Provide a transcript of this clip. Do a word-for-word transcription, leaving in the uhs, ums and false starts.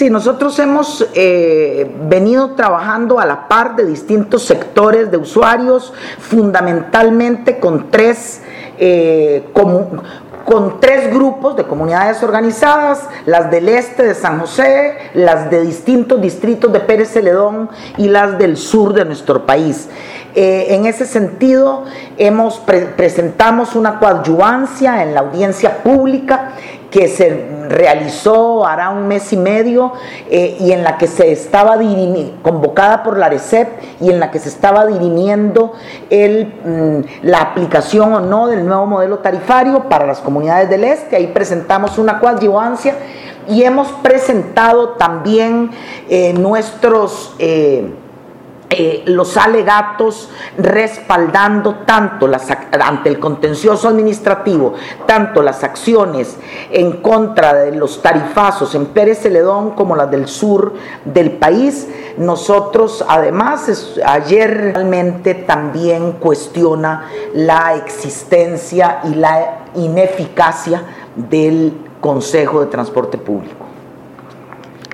Sí, nosotros hemos eh, venido trabajando a la par de distintos sectores de usuarios, fundamentalmente con tres eh, comu- con tres grupos de comunidades organizadas, las del este de San José, las de distintos distritos de Pérez Celedón y las del sur de nuestro país. Eh, en ese sentido, hemos pre presentamos una coadyuvancia en la audiencia pública que se realizó hará un mes y medio eh, y en la que se estaba convocada por la ARECEP y en la que se estaba dirimiendo el, mm, la aplicación o no del nuevo modelo tarifario para las comunidades del este. Ahí presentamos una coadyuvancia y hemos presentado también eh, nuestros eh, Eh, los alegatos respaldando tanto las, ante el contencioso administrativo, tanto las acciones en contra de los tarifazos en Pérez Celedón como las del sur del país. Nosotros además es, ayer realmente también cuestiona la existencia y la ineficacia del Consejo de Transporte Público.